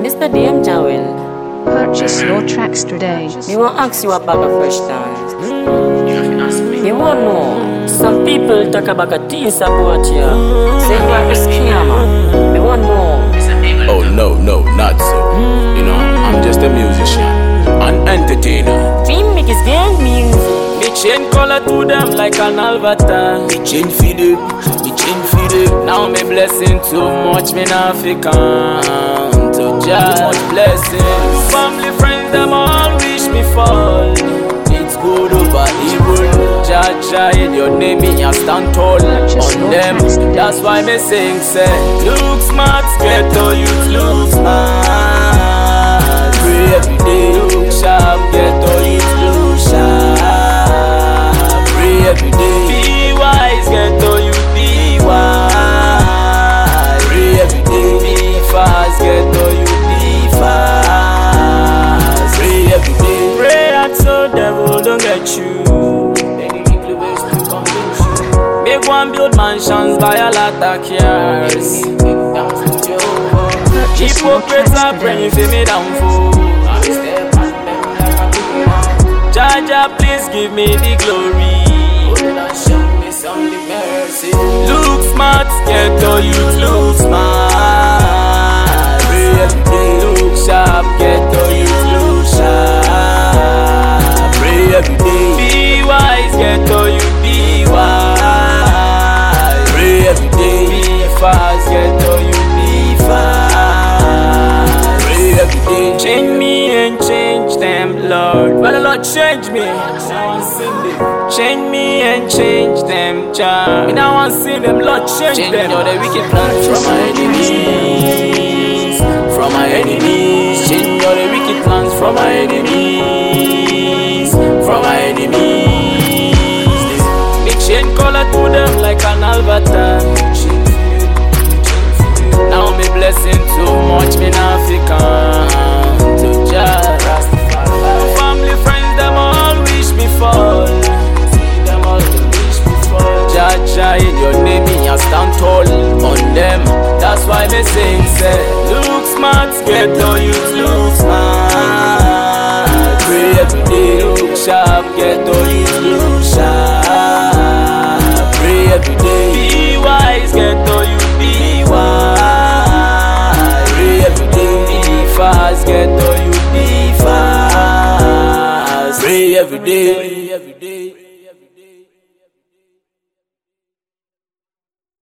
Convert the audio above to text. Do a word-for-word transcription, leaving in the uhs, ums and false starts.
Mister D M Jawel. Purchase your tracks today. Me want ask you about a fresh dance. You won't know. Some people talk about a tease about you. Say you are a scammer. Me want know. Oh no, no, not so. You know, I'm just a musician, an entertainer. Dream make his gang music. Me chain color to them like an avatar. Me chain feed it, me chain feed it. Now me blessing too much, me not fi count to just much blessings. Family, friends, them all wish me fall. It's good over evil. Jaja in your name, me a stand tall on them. That's why me sing, say, look smart, get to you, look smart. Pray every day, look sharp, get to you, look sharp. Pray every day, be wise, get to you, be wise. Pray every day, be fast, get to you, be fast. Pray every day, pray and so devil don't get you. Make one build mansions, buy a lot of cars. Hypocrites are praying for me downfall. Jaja, please give me the glory. Look smart, get to you, look smart. Pray every day, look sharp, get to you, look sharp. Pray every day, be wise, get to you, be wise. Pray every day, be fast, get to you, be fast. Pray every day, change me and change them, Lord. Well, Lord, change me. Change me and change them, child. Me now want see them, Lord, change, change them. All the wicked plans from my enemies, from my enemies. Change all the wicked plans from my enemies, from my enemies. Make chain color to them like an avatar. Now me blessing too much, me now fi count to just. Family, friends, them all wish me fall. Them all wish me fall. Jaja in your name, me a stand tall on them. That's why me sing, say, look smart, get to you, look smart. Pray every day, look sharp, get to you, look sharp. Pray every day, be wise, get to you, be wise. Pray every day, be fast, get to you, be fast. Pray every day, every day.